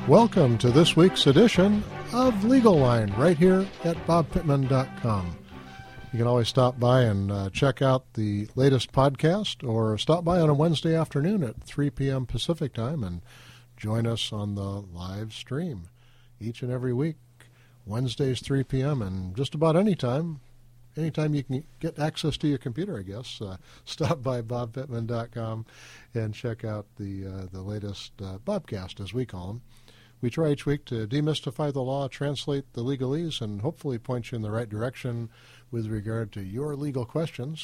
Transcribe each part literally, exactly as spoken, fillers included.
Welcome to this week's edition of Legal Line right here at bob pittman dot com. You can always stop by and uh, check out the latest podcast, or stop by on a Wednesday afternoon at three p.m. Pacific time and join us on the live stream each and every week, Wednesdays three p.m. and just about any time. Anytime you can get access to your computer, I guess, uh, stop by bob pittman dot com and check out the uh, the latest uh, Bobcast, as we call them. We try each week to demystify the law, translate the legalese, and hopefully point you in the right direction with regard to your legal questions.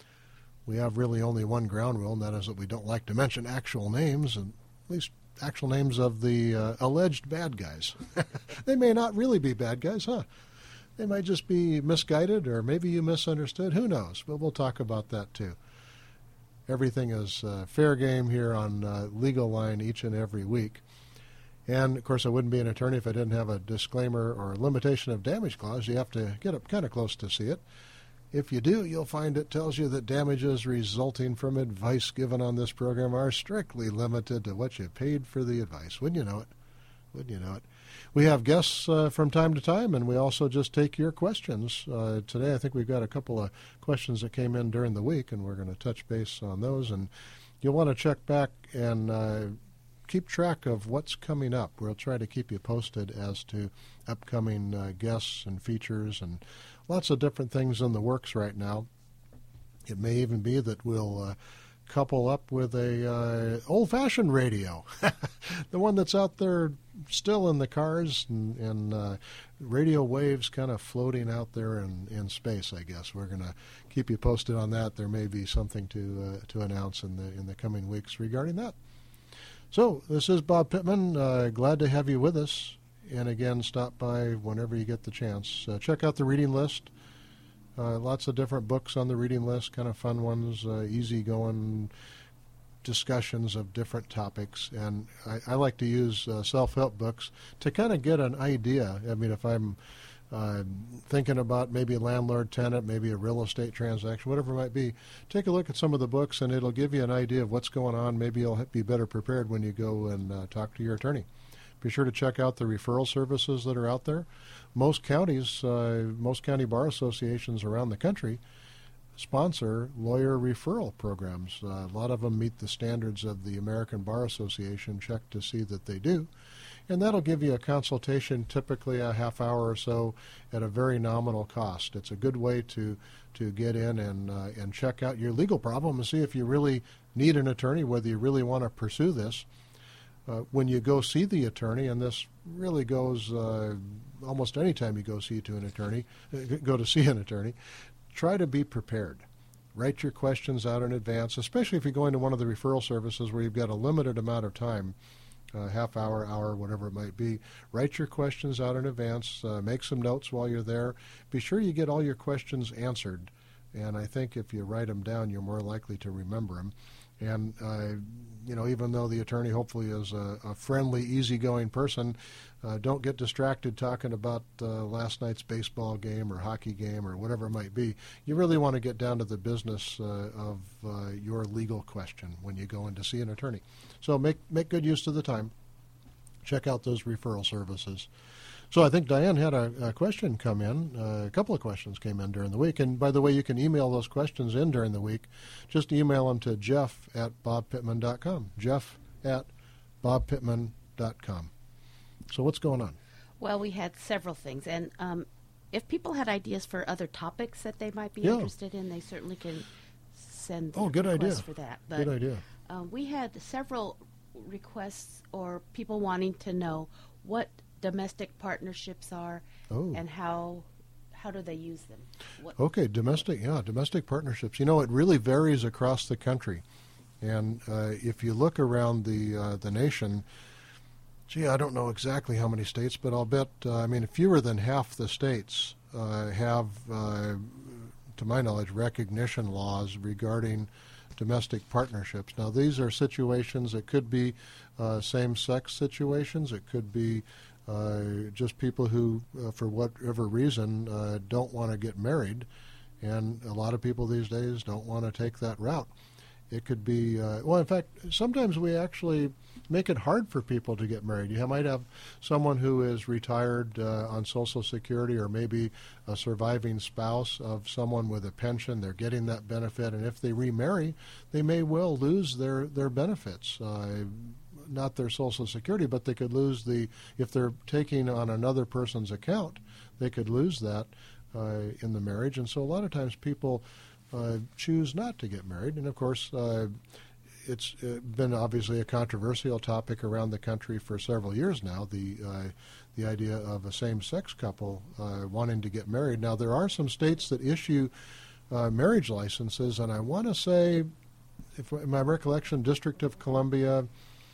We have really only one ground rule, and that is that we don't like to mention actual names, and at least actual names of the uh, alleged bad guys. They may not really be bad guys, huh? They might just be misguided, or maybe you misunderstood. Who knows? But we'll talk about that too. Everything is uh, fair game here on uh, Legal Line each and every week. And, of course, I wouldn't be an attorney if I didn't have a disclaimer or limitation of damage clause. You have to get up kind of close to see it. If you do, you'll find it tells you that damages resulting from advice given on this program are strictly limited to what you paid for the advice. Wouldn't you know it? Wouldn't you know it? We have guests uh, from time to time, and we also just take your questions. Uh, today I think we've got a couple of questions that came in during the week, and we're going to touch base on those. And you'll want to check back and uh, keep track of what's coming up. We'll try to keep you posted as to upcoming uh, guests and features and lots of different things in the works right now. It may even be that we'll uh, couple up with a uh, old-fashioned radio, the one that's out there still in the cars, and, and uh, radio waves kind of floating out there in, in space, I guess. We're going to keep you posted on that. There may be something to uh, to announce in the in the coming weeks regarding that. So this is Bob Pittman. Uh, glad to have you with us. And again, stop by whenever you get the chance. Uh, check out the reading list. Uh, lots of different books on the reading list, kind of fun ones, uh, easy-going discussions of different topics. And I, I like to use uh, self-help books to kind of get an idea. I mean, if I'm uh, thinking about maybe a landlord-tenant, maybe a real estate transaction, whatever it might be, take a look at some of the books, and it'll give you an idea of what's going on. Maybe you'll be better prepared when you go and uh, talk to your attorney. Be sure to check out the referral services that are out there. Most counties, uh, most county bar associations around the country sponsor lawyer referral programs. Uh, a lot of them meet the standards of the American Bar Association. Check to see that they do. And that'll give you a consultation, typically a half hour or so, at a very nominal cost. It's a good way to to get in and uh, and check out your legal problem and see if you really need an attorney, whether you really want to pursue this. Uh, when you go see the attorney, and this really goes uh, almost any time you go see to an attorney, uh, go to see an attorney, try to be prepared. Write your questions out in advance, especially if you're going to one of the referral services where you've got a limited amount of time, uh, half hour, hour, whatever it might be. Write your questions out in advance. Uh, make some notes while you're there. Be sure you get all your questions answered. And I think if you write them down, you're more likely to remember them. And, uh, you know, even though the attorney hopefully is a, a friendly, easygoing person, uh, don't get distracted talking about uh, last night's baseball game or hockey game or whatever it might be. You really want to get down to the business uh, of uh, your legal question when you go in to see an attorney. So make, make good use of the time. Check out those referral services. So I think Diane had a, a question come in. Uh, a couple of questions came in during the week. And by the way, you can email those questions in during the week. Just email them to Jeff at bob pittman dot com. Jeff at bob pittman dot com. So what's going on? Well, we had several things. And um, if people had ideas for other topics that they might be yeah. interested in, they certainly can send oh, good idea. for that. But, good idea. Um, we had several requests or people wanting to know what domestic partnerships are oh. and how how do they use them? What? Okay, domestic, yeah, domestic partnerships. You know, it really varies across the country. And uh, if you look around the uh, the nation, gee, I don't know exactly how many states, but I'll bet, uh, I mean, fewer than half the states uh, have, uh, to my knowledge, recognition laws regarding domestic partnerships. Now, these are situations that could be uh, same-sex situations. It could be uh, just people who, uh, for whatever reason, uh, don't want to get married. And a lot of people these days don't want to take that route. It could be, uh, well, in fact, sometimes we actually make it hard for people to get married. You might have someone who is retired uh, on Social Security, or maybe a surviving spouse of someone with a pension. They're getting that benefit, and if they remarry, they may well lose their, their benefits. Uh, not their Social Security, but they could lose the, if they're taking on another person's account, they could lose that uh, in the marriage. And so a lot of times people uh, choose not to get married. And of course, uh, it's been obviously a controversial topic around the country for several years now, the uh, the idea of a same-sex couple uh, wanting to get married. Now, there are some states that issue uh, marriage licenses, and I want to say, if in my recollection, District of Columbia,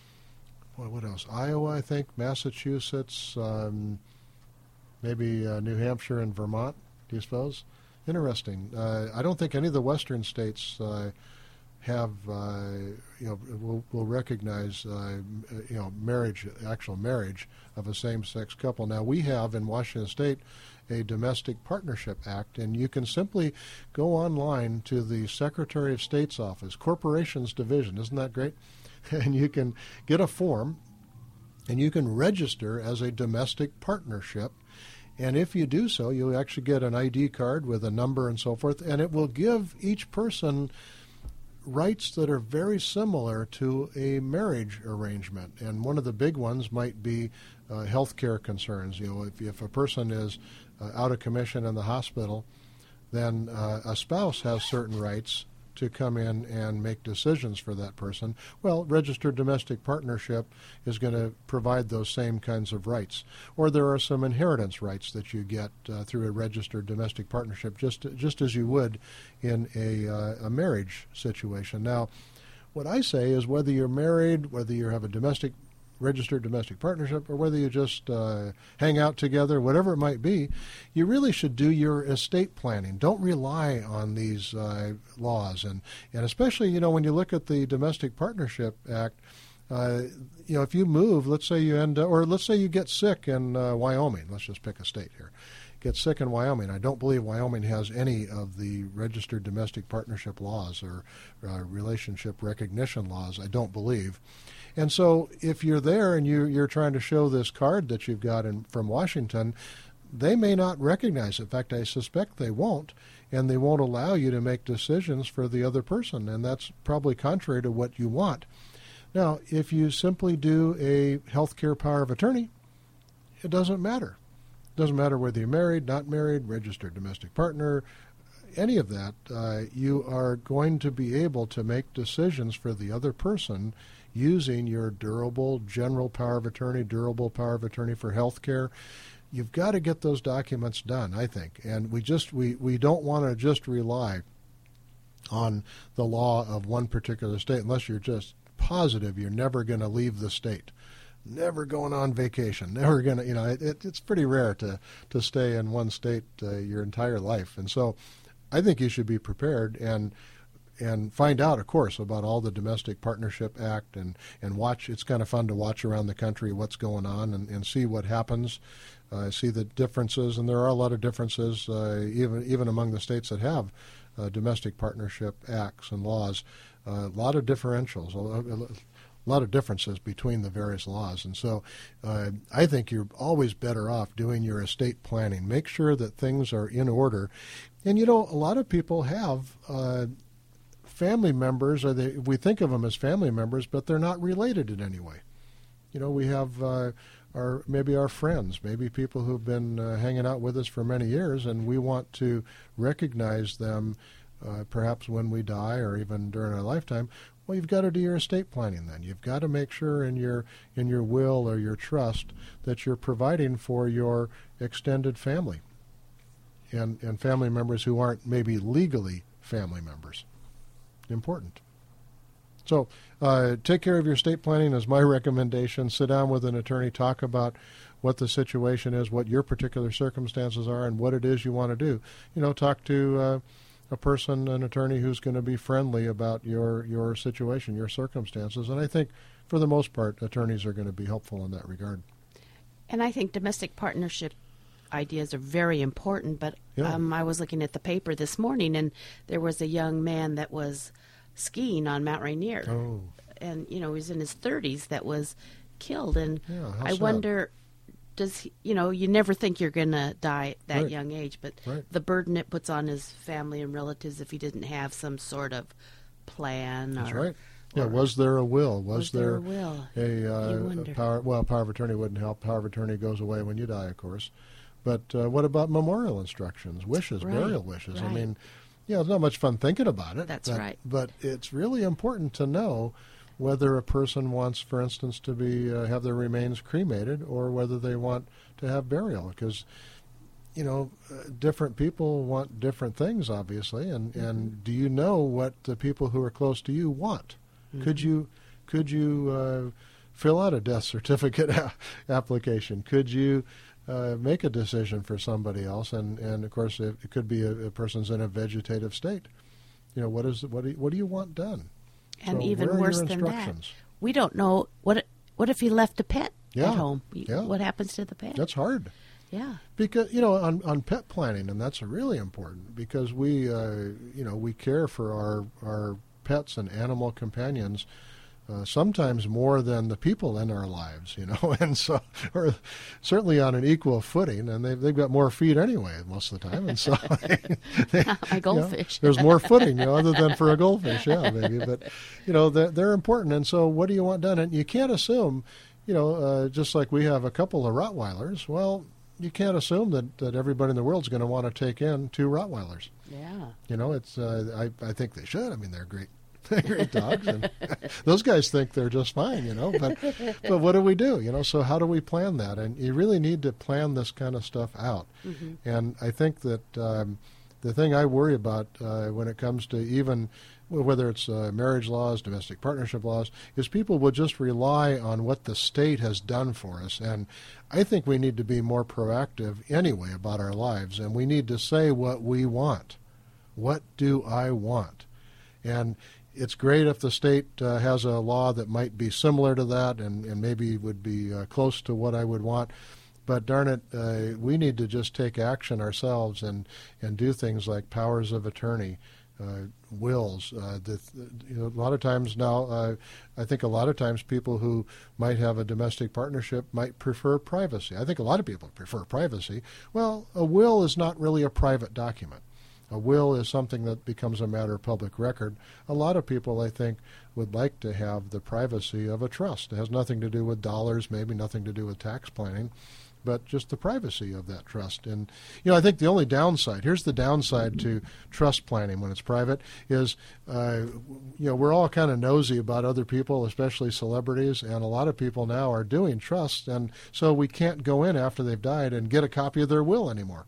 well, what else? Iowa, I think, Massachusetts, um, maybe uh, New Hampshire and Vermont, do you suppose? Interesting. Uh, I don't think any of the western states uh, have, uh, you know, will, will recognize, uh, you know, marriage, actual marriage of a same-sex couple. Now, we have in Washington State a Domestic Partnership Act, and you can simply go online to the Secretary of State's office, Corporations Division. Isn't that great? And you can get a form, and you can register as a domestic partnership. And if you do so, you'll actually get an I D card with a number and so forth, and it will give each person rights that are very similar to a marriage arrangement. And one of the big ones might be uh, health care concerns. You know, if, if a person is uh, out of commission in the hospital, then uh, a spouse has certain rights to come in and make decisions for that person. Well, registered domestic partnership is going to provide those same kinds of rights. Or there are some inheritance rights that you get uh, through a registered domestic partnership, just just as you would in a, uh, a marriage situation. Now, what I say is whether you're married, whether you have a domestic registered domestic partnership, or whether you just uh, hang out together, whatever it might be, you really should do your estate planning. Don't rely on these uh, laws. And, and especially, you know, when you look at the Domestic Partnership Act, uh, you know, if you move, let's say you end up, or let's say you get sick in uh, Wyoming, let's just pick a state here, get sick in Wyoming. I don't believe Wyoming has any of the registered domestic partnership laws or uh, relationship recognition laws, I don't believe. And so if you're there and you, you're trying to show this card that you've got in, from Washington, they may not recognize it. In fact, I suspect they won't, and they won't allow you to make decisions for the other person, and that's probably contrary to what you want. Now, if you simply do a health care power of attorney, it doesn't matter. It doesn't matter whether you're married, not married, registered domestic partner, any of that. Uh, you are going to be able to make decisions for the other person using your durable general power of attorney, durable power of attorney for health care. You've got to get those documents done, I think. And we just we, we don't want to just rely on the law of one particular state unless you're just positive you're never going to leave the state. Never going on vacation, never going to, you know, it, it, it's pretty rare to, to stay in one state uh, your entire life. And so I think you should be prepared and and find out, of course, about all the Domestic Partnership Act and, and watch. It's kind of fun to watch around the country what's going on and, and see what happens, uh, see the differences. And there are a lot of differences uh, even even among the states that have uh, Domestic Partnership Acts and laws. Uh, a lot of differentials, a lot of differences between the various laws. And so uh, I think you're always better off doing your estate planning. Make sure that things are in order. And, you know, a lot of people have uh, family members, or they, we think of them as family members, but they're not related in any way. You know, we have uh, our maybe our friends, maybe people who've been uh, hanging out with us for many years, and we want to recognize them uh, perhaps when we die or even during our lifetime. Well, you've got to do your estate planning then. You've got to make sure in your in your will or your trust that you're providing for your extended family and, and family members who aren't maybe legally family members. Important. So uh, take care of your estate planning is my recommendation. Sit down with an attorney, talk about what the situation is, what your particular circumstances are, and what it is you want to do. You know, talk to uh, a person, an attorney who's going to be friendly about your, your situation, your circumstances. And I think for the most part, attorneys are going to be helpful in that regard. And I think domestic partnership ideas are very important, but yeah. um, I was looking at the paper this morning, and there was a young man that was skiing on Mount Rainier. Oh. And, you know, he was in his thirties that was killed. And yeah, I sad. wonder, does he, you know, you never think you're going to die at that right. young age, but right. the burden it puts on his family and relatives if he didn't have some sort of plan. That's or, right. Yeah, was there a will? Was, was there, there a will? A, uh, wonder. a power? Well, power of attorney wouldn't help. Power of attorney goes away when you die, of course. But uh, what about memorial instructions, wishes, Right. burial wishes? Right. I mean, yeah, it's not much fun thinking about it. That's but, right. But it's really important to know whether a person wants, for instance, to be uh, have their remains cremated or whether they want to have burial, because you know, uh, different people want different things, obviously, and, mm-hmm. and do you know what the people who are close to you want? Mm-hmm. Could you could you uh, fill out a death certificate a- application? Could you uh, make a decision for somebody else? And, and of course, it, it could be a, a person's in a vegetative state. You know, what is what do you, what do you want done? And so even where are worse your than that, instructions? we don't know what what if he left a pet Yeah. at home. Yeah. What happens to the pet? That's hard. Yeah. Because, you know, on, on pet planning, and that's really important because we, uh, you know, we care for our, our pets and animal companions uh, sometimes more than the people in our lives, you know, and so, or certainly on an equal footing, and they've, they've got more feet anyway most of the time, and so they, My goldfish. You know, there's more footing, you know, other than for a goldfish, yeah, maybe, but, you know, they're, they're important, and so what do you want done? And you can't assume, you know, uh, just like we have a couple of Rottweilers, well, you can't assume that, that everybody in the world is going to want to take in two Rottweilers. Yeah. You know, it's uh, I, I think they should. I mean, they're great, they're great dogs. And those guys think they're just fine, you know. But, but what do we do? You know, so how do we plan that? And you really need to plan this kind of stuff out. Mm-hmm. And I think that um, the thing I worry about uh, when it comes to even whether it's uh, marriage laws, domestic partnership laws, is people will just rely on what the state has done for us. And I think we need to be more proactive anyway about our lives, and we need to say what we want. What do I want? And it's great if the state uh, has a law that might be similar to that and, and maybe would be uh, close to what I would want. But darn it, uh, we need to just take action ourselves and, and do things like powers of attorney, Uh, wills. Uh, the, you know, a lot of times now, uh, I think a lot of times people who might have a domestic partnership might prefer privacy. I think a lot of people prefer privacy. Well, a will is not really a private document. A will is something that becomes a matter of public record. A lot of people, I think, would like to have the privacy of a trust. It has nothing to do with dollars, maybe nothing to do with tax planning, but just the privacy of that trust. And, you know, I think the only downside, here's the downside to trust planning when it's private, is, uh, you know, we're all kind of nosy about other people, especially celebrities, and a lot of people now are doing trusts, and so we can't go in after they've died and get a copy of their will anymore.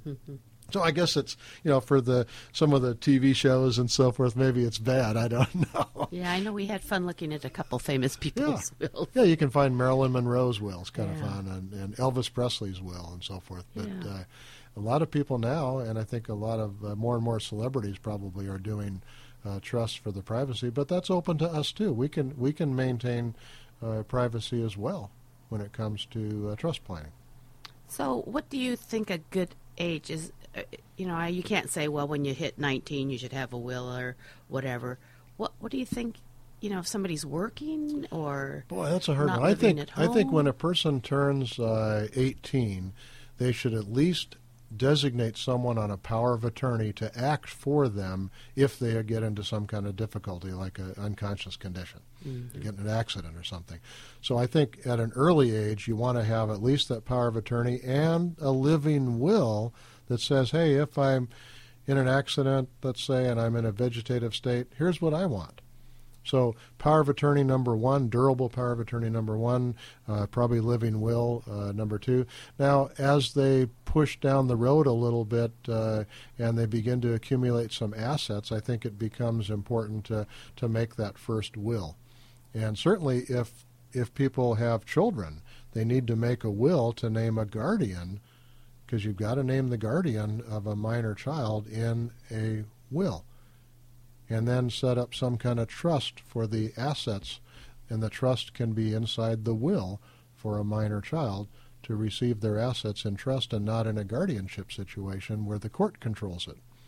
So I guess it's, you know, for the some of the T V shows and so forth, maybe it's bad. I don't know. Yeah, I know we had fun looking at a couple famous people's yeah. wills. Yeah, you can find Marilyn Monroe's will. It's kind yeah. of fun, and, and Elvis Presley's will and so forth. But yeah. uh, a lot of people now, and I think a lot of uh, more and more celebrities probably are doing uh, trusts for the privacy. But that's open to us too. We can we can maintain uh, privacy as well when it comes to uh, trust planning. So, what do you think a good age is? Uh, you know, you can't say, well, when you hit nineteen, you should have a will or whatever. What What do you think? You know, if somebody's working or boy, that's a hard not one. I think at home? I think when a person turns uh, eighteen, they should at least designate someone on a power of attorney to act for them if they get into some kind of difficulty, like an unconscious condition, mm-hmm. get in an accident or something. So I think at an early age, you want to have at least that power of attorney and a living will that says, hey, if I'm in an accident, let's say, and I'm in a vegetative state, here's what I want. So power of attorney number one, durable power of attorney number one, uh, probably living will uh, number two. Now, as they push down the road a little bit uh, and they begin to accumulate some assets, I think it becomes important to, to make that first will. And certainly if if people have children, they need to make a will to name a guardian, because you've got to name the guardian of a minor child in a will. And then set up some kind of trust for the assets, and the trust can be inside the will for a minor child to receive their assets in trust and not in a guardianship situation where the court controls it.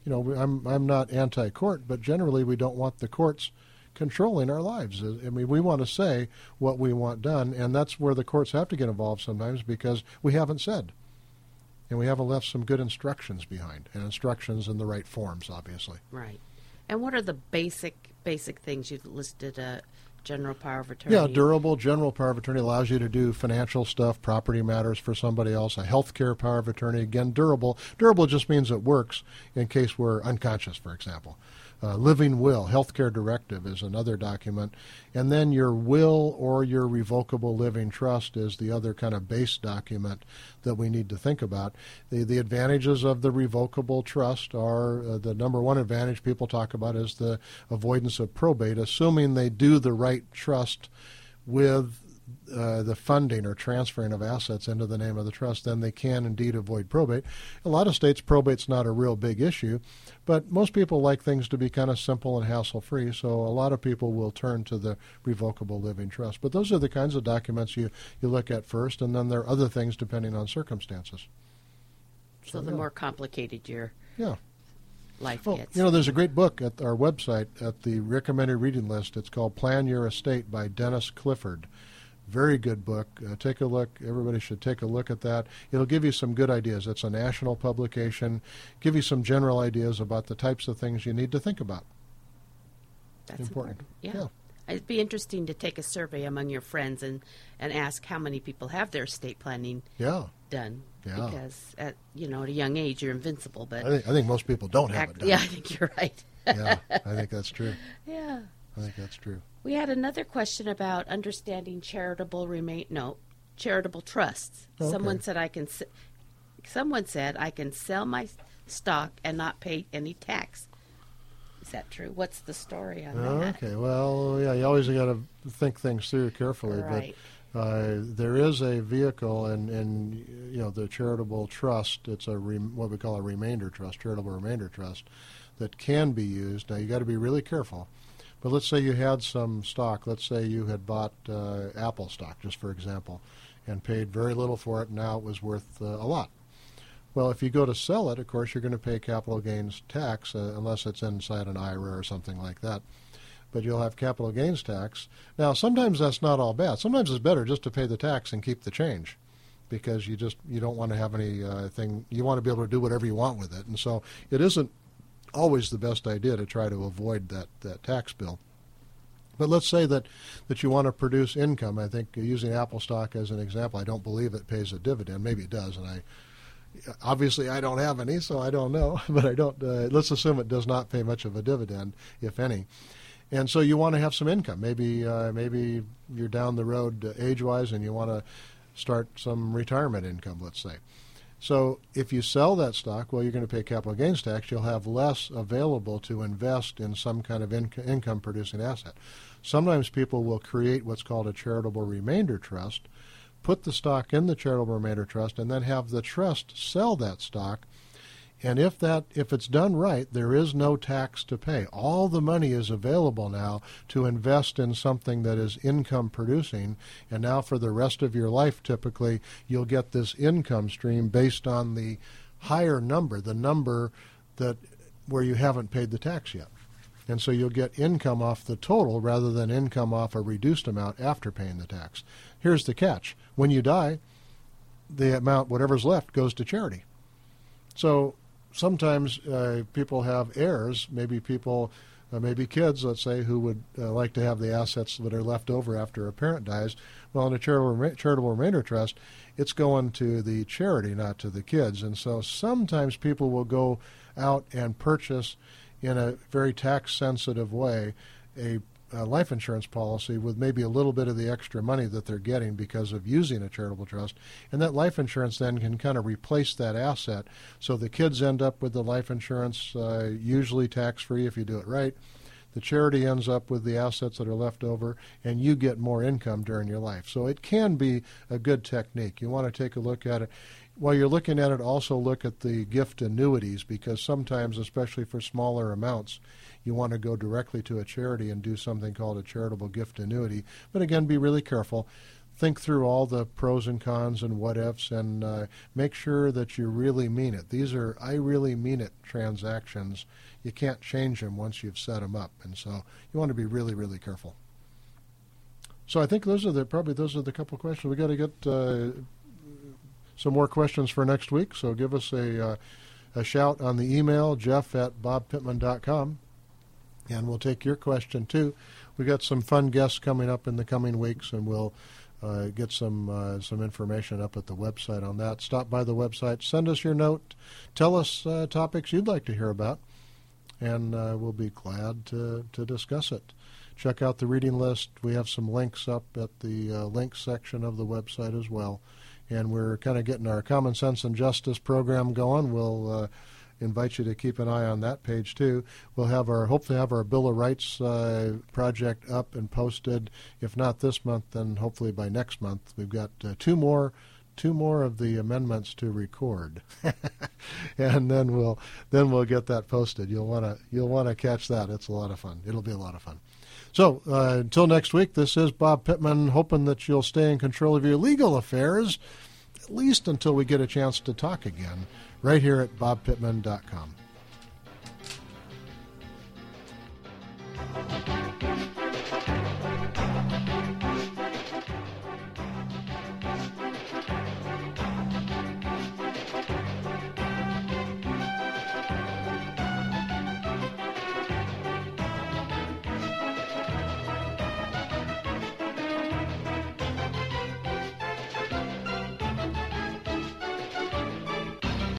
you know, I'm I'm not anti-court, but generally we don't want the courts controlling our lives. I mean, we want to say what we want done, and that's where the courts have to get involved sometimes because we haven't said. And we haven't left some good instructions behind, and instructions in the right forms, obviously. Right. And what are the basic basic things you've listed? Uh, general power of attorney. Yeah, durable general power of attorney allows you to do financial stuff, property matters for somebody else. A healthcare power of attorney, again, durable. Durable just means it works in case we're unconscious, for example. Uh, living will, healthcare directive is another document. And then your will or your revocable living trust is the other kind of base document that we need to think about. The, the advantages of the revocable trust are, uh, the number one advantage people talk about is the avoidance of probate, assuming they do the right trust with Uh, the funding or transferring of assets into the name of the trust, then they can indeed avoid probate. A lot of states, probate's not a real big issue, but most people like things to be kind of simple and hassle-free, so a lot of people will turn to the revocable living trust. But those are the kinds of documents you, you look at first, and then there are other things depending on circumstances. So, So the yeah. more complicated your Yeah. life Oh, gets. you know, there's a great book at our website at the recommended reading list. It's called Plan Your Estate by Dennis Clifford. Very good book. Uh, take a look. Everybody should take a look at that. It'll give you some good ideas. It's a national publication. Give you some general ideas about the types of things you need to think about. That's important. important. Yeah. It'd be interesting to take a survey among your friends and, and ask how many people have their estate planning Yeah. done. Yeah. Because at you know at a young age you're invincible. But I think I think most people don't have act, it done. yeah, I think you're right. Yeah, I think that's true. Yeah. I think that's true. We had another question about understanding charitable remain no charitable trusts. Okay. Someone said I can. s- Someone said I can sell my stock and not pay any tax. Is that true? What's the story on Oh, that? okay. Well, yeah, you always got to think things through carefully. Right. But uh, there is a vehicle, and, and you know, the charitable trust. It's a re, what we call a remainder trust, charitable remainder trust, that can be used. Now you got to be really careful. But let's say you had some stock. Let's say you had bought uh, Apple stock, just for example, and paid very little for it. And now it was worth uh, a lot. Well, if you go to sell it, of course, you're going to pay capital gains tax, uh, unless it's inside an I R A or something like that. But you'll have capital gains tax. Now, sometimes that's not all bad. Sometimes it's better just to pay the tax and keep the change, because you just you don't want to have any uh, thing. You want to be able to do whatever you want with it, and so it isn't always the best idea to try to avoid that, that tax bill. But let's say that, that you want to produce income. I think using Apple stock as an example, I don't believe it pays a dividend. Maybe it does, and I obviously I don't have any, so I don't know. But I don't. Uh, let's assume it does not pay much of a dividend, if any. And so you want to have some income. Maybe uh, maybe you're down the road uh, age-wise, and you want to start some retirement income, let's say. So if you sell that stock, well, you're going to pay capital gains tax. You'll have less available to invest in some kind of inc- income-producing asset. Sometimes people will create what's called a charitable remainder trust, put the stock in the charitable remainder trust, and then have the trust sell that stock. And if that if it's done right, there is no tax to pay. All the money is available now to invest in something that is income producing, and now for the rest of your life, typically, you'll get this income stream based on the higher number, the number that where you haven't paid the tax yet. And so you'll get income off the total rather than income off a reduced amount after paying the tax. Here's the catch. When you die, the amount, whatever's left, goes to charity. So sometimes uh, people have heirs, maybe people, uh, maybe kids, let's say, who would uh, like to have the assets that are left over after a parent dies. Well, in a charitable, charitable remainder trust, it's going to the charity, not to the kids. And so sometimes people will go out and purchase, in a very tax-sensitive way, a Uh, life insurance policy with maybe a little bit of the extra money that they're getting because of using a charitable trust. And that life insurance then can kind of replace that asset. So the kids end up with the life insurance, uh, usually tax-free if you do it right. The charity ends up with the assets that are left over, and you get more income during your life. So it can be a good technique. You want to take a look at it. While you're looking at it, also look at the gift annuities, because sometimes, especially for smaller amounts, you want to go directly to a charity and do something called a charitable gift annuity. But again, be really careful. think through all the pros and cons and what ifs, and uh, make sure that you really mean it. These are I really mean it transactions. You can't change them once you've set them up, and so you want to be really, really careful. So I think those are the probably those are the couple questions. We got to get uh, some more questions for next week. So give us a uh, a shout on the email, Jeff at bob pittman dot com, and we'll take your question too. We got some fun guests coming up in the coming weeks, and we'll uh, get some uh, some information up at the website on that. Stop by the website, send us your note, tell us uh, topics you'd like to hear about, and uh, we'll be glad to, to discuss it. Check out the reading list. We have some links up at the uh, links section of the website as well. And we're kind of getting our Common Sense and Justice program going. We'll uh, invite you to keep an eye on that page too. We'll have our hopefully have our Bill of Rights uh, project up and posted. If not this month, then hopefully by next month. We've got uh, two more two more of the amendments to record, and then we'll then we'll get that posted. You'll want to you'll want to catch that. It's a lot of fun. It'll be a lot of fun. So uh, until next week, this is Bob Pittman, hoping that you'll stay in control of your legal affairs, at least until we get a chance to talk again, right here at bob pittman dot com.